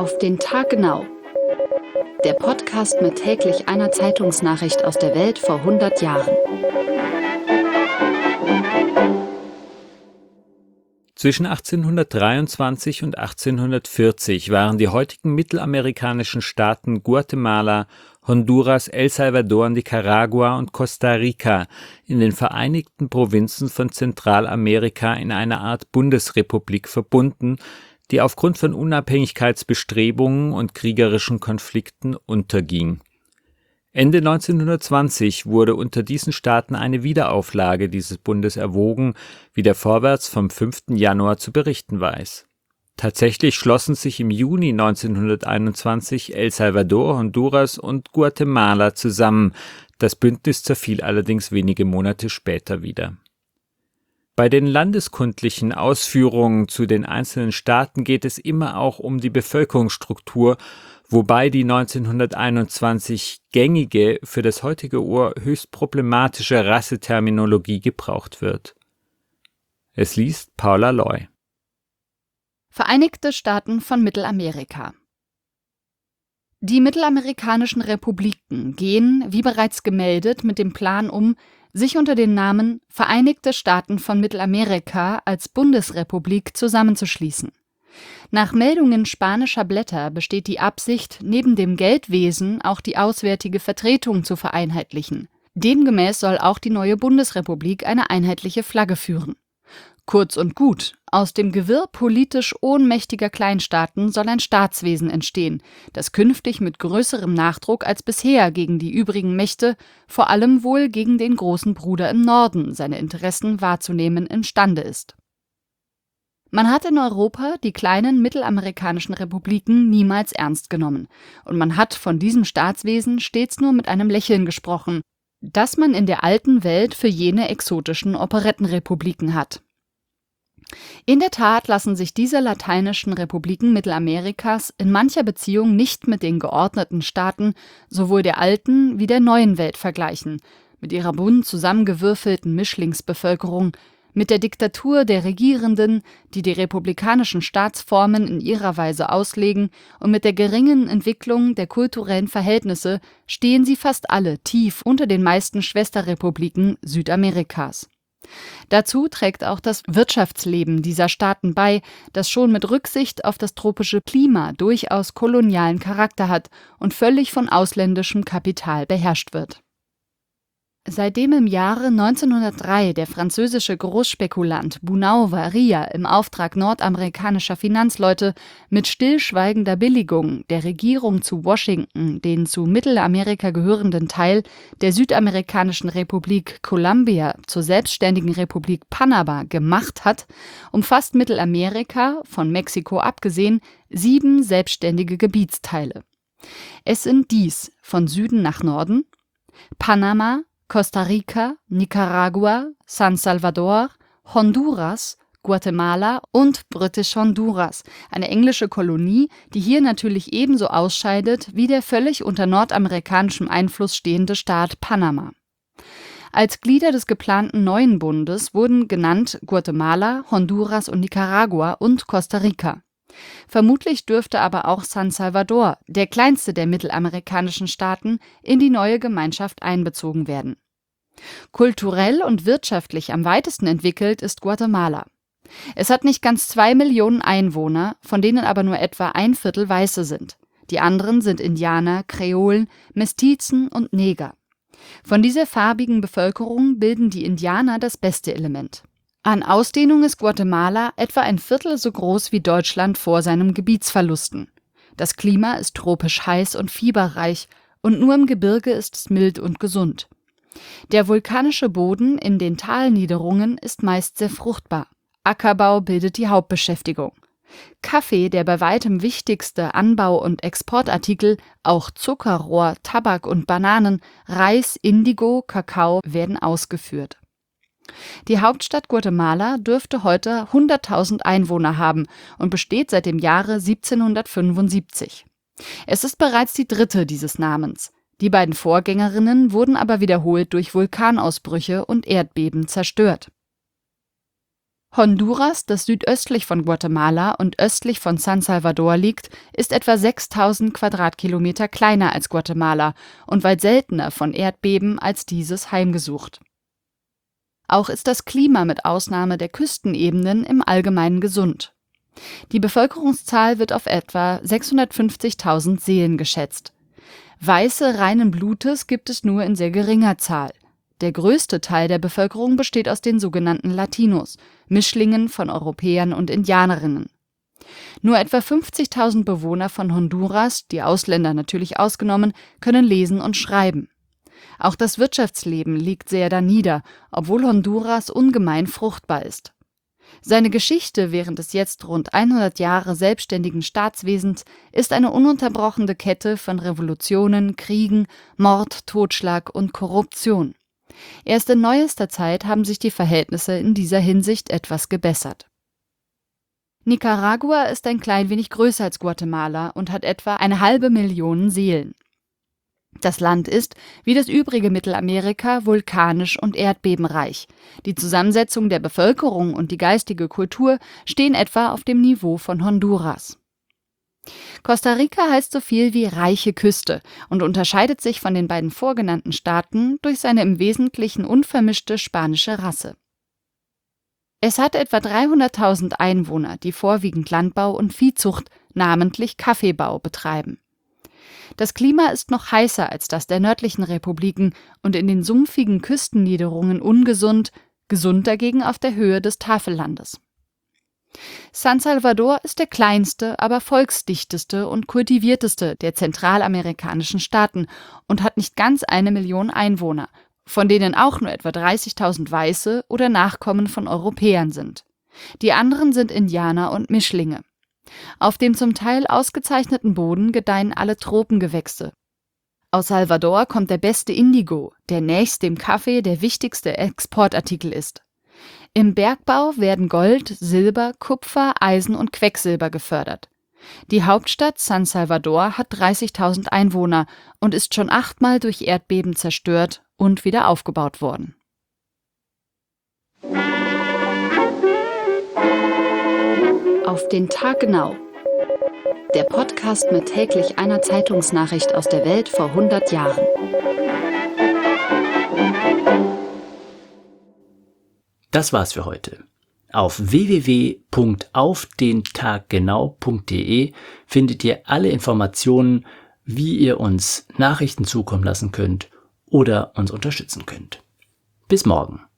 Auf den Tag genau. Der Podcast mit täglich einer Zeitungsnachricht aus der Welt vor 100 Jahren. Zwischen 1823 und 1840 waren die heutigen mittelamerikanischen Staaten Guatemala, Honduras, El Salvador, Nicaragua und Costa Rica in den Vereinigten Provinzen von Zentralamerika in einer Art Bundesrepublik verbunden, die aufgrund von Unabhängigkeitsbestrebungen und kriegerischen Konflikten unterging. Ende 1920 wurde unter diesen Staaten eine Wiederauflage dieses Bundes erwogen, wie der Vorwärts vom 5. Januar zu berichten weiß. Tatsächlich schlossen sich im Juni 1921 El Salvador, Honduras und Guatemala zusammen. Das Bündnis zerfiel allerdings wenige Monate später wieder. Bei den landeskundlichen Ausführungen zu den einzelnen Staaten geht es immer auch um die Bevölkerungsstruktur, wobei die 1921 gängige, für das heutige Ohr höchst problematische Rasseterminologie gebraucht wird. Es liest Paula Loy. Vereinigte Staaten von Mittelamerika. Die mittelamerikanischen Republiken gehen, wie bereits gemeldet, mit dem Plan um, sich unter dem Namen Vereinigte Staaten von Mittelamerika als Bundesrepublik zusammenzuschließen. Nach Meldungen spanischer Blätter besteht die Absicht, neben dem Geldwesen auch die auswärtige Vertretung zu vereinheitlichen. Demgemäß soll auch die neue Bundesrepublik eine einheitliche Flagge führen. Kurz und gut, aus dem Gewirr politisch ohnmächtiger Kleinstaaten soll ein Staatswesen entstehen, das künftig mit größerem Nachdruck als bisher gegen die übrigen Mächte, vor allem wohl gegen den großen Bruder im Norden, seine Interessen wahrzunehmen imstande ist. Man hat in Europa die kleinen mittelamerikanischen Republiken niemals ernst genommen, und man hat von diesem Staatswesen stets nur mit einem Lächeln gesprochen, das man in der alten Welt für jene exotischen Operettenrepubliken hat. In der Tat lassen sich diese lateinischen Republiken Mittelamerikas in mancher Beziehung nicht mit den geordneten Staaten sowohl der alten wie der neuen Welt vergleichen, mit ihrer bunt zusammengewürfelten Mischlingsbevölkerung, mit der Diktatur der Regierenden, die die republikanischen Staatsformen in ihrer Weise auslegen, und mit der geringen Entwicklung der kulturellen Verhältnisse stehen sie fast alle tief unter den meisten Schwesterrepubliken Südamerikas. Dazu trägt auch das Wirtschaftsleben dieser Staaten bei, das schon mit Rücksicht auf das tropische Klima durchaus kolonialen Charakter hat und völlig von ausländischem Kapital beherrscht wird. Seitdem im Jahre 1903 der französische Großspekulant Bunau Varilla im Auftrag nordamerikanischer Finanzleute mit stillschweigender Billigung der Regierung zu Washington den zu Mittelamerika gehörenden Teil der südamerikanischen Republik Colombia zur selbstständigen Republik Panama gemacht hat, umfasst Mittelamerika, von Mexiko abgesehen, 7 selbstständige Gebietsteile. Es sind dies von Süden nach Norden Panama, Costa Rica, Nicaragua, San Salvador, Honduras, Guatemala und British Honduras, eine englische Kolonie, die hier natürlich ebenso ausscheidet wie der völlig unter nordamerikanischem Einfluss stehende Staat Panama. Als Glieder des geplanten neuen Bundes wurden genannt Guatemala, Honduras und Nicaragua und Costa Rica. Vermutlich dürfte aber auch San Salvador, der kleinste der mittelamerikanischen Staaten, in die neue Gemeinschaft einbezogen werden. Kulturell und wirtschaftlich am weitesten entwickelt ist Guatemala. Es hat nicht ganz 2 Millionen Einwohner, von denen aber nur etwa 1/4 Weiße sind. Die anderen sind Indianer, Kreolen, Mestizen und Neger. Von dieser farbigen Bevölkerung bilden die Indianer das beste Element. An Ausdehnung ist Guatemala etwa 1/4 so groß wie Deutschland vor seinen Gebietsverlusten. Das Klima ist tropisch heiß und fieberreich und nur im Gebirge ist es mild und gesund. Der vulkanische Boden in den Talniederungen ist meist sehr fruchtbar. Ackerbau bildet die Hauptbeschäftigung. Kaffee, der bei weitem wichtigste Anbau- und Exportartikel, auch Zuckerrohr, Tabak und Bananen, Reis, Indigo, Kakao werden ausgeführt. Die Hauptstadt Guatemala dürfte heute 100.000 Einwohner haben und besteht seit dem Jahre 1775. Es ist bereits die dritte dieses Namens. Die beiden Vorgängerinnen wurden aber wiederholt durch Vulkanausbrüche und Erdbeben zerstört. Honduras, das südöstlich von Guatemala und östlich von San Salvador liegt, ist etwa 6.000 Quadratkilometer kleiner als Guatemala und weit seltener von Erdbeben als dieses heimgesucht. Auch ist das Klima mit Ausnahme der Küstenebenen im Allgemeinen gesund. Die Bevölkerungszahl wird auf etwa 650.000 Seelen geschätzt. Weiße reinen Blutes gibt es nur in sehr geringer Zahl. Der größte Teil der Bevölkerung besteht aus den sogenannten Latinos, Mischlingen von Europäern und Indianerinnen. Nur etwa 50.000 Bewohner von Honduras, die Ausländer natürlich ausgenommen, können lesen und schreiben. Auch das Wirtschaftsleben liegt sehr danieder, obwohl Honduras ungemein fruchtbar ist. Seine Geschichte während des jetzt rund 100 Jahre selbstständigen Staatswesens ist eine ununterbrochene Kette von Revolutionen, Kriegen, Mord, Totschlag und Korruption. Erst in neuester Zeit haben sich die Verhältnisse in dieser Hinsicht etwas gebessert. Nicaragua ist ein klein wenig größer als Guatemala und hat etwa 500.000 Seelen. Das Land ist, wie das übrige Mittelamerika, vulkanisch und erdbebenreich. Die Zusammensetzung der Bevölkerung und die geistige Kultur stehen etwa auf dem Niveau von Honduras. Costa Rica heißt so viel wie reiche Küste und unterscheidet sich von den beiden vorgenannten Staaten durch seine im Wesentlichen unvermischte spanische Rasse. Es hat etwa 300.000 Einwohner, die vorwiegend Landbau und Viehzucht, namentlich Kaffeebau, betreiben. Das Klima ist noch heißer als das der nördlichen Republiken und in den sumpfigen Küstenniederungen ungesund, gesund dagegen auf der Höhe des Tafellandes. San Salvador ist der kleinste, aber volksdichteste und kultivierteste der zentralamerikanischen Staaten und hat nicht ganz 1 Million Einwohner, von denen auch nur etwa 30.000 Weiße oder Nachkommen von Europäern sind. Die anderen sind Indianer und Mischlinge. Auf dem zum Teil ausgezeichneten Boden gedeihen alle Tropengewächse. Aus Salvador kommt der beste Indigo, der nächst dem Kaffee der wichtigste Exportartikel ist. Im Bergbau werden Gold, Silber, Kupfer, Eisen und Quecksilber gefördert. Die Hauptstadt San Salvador hat 30.000 Einwohner und ist schon 8-mal durch Erdbeben zerstört und wieder aufgebaut worden. Auf den Tag genau. Der Podcast mit täglich einer Zeitungsnachricht aus der Welt vor 100 Jahren. Das war's für heute. Auf www.aufdentaggenau.de findet ihr alle Informationen, wie ihr uns Nachrichten zukommen lassen könnt oder uns unterstützen könnt. Bis morgen.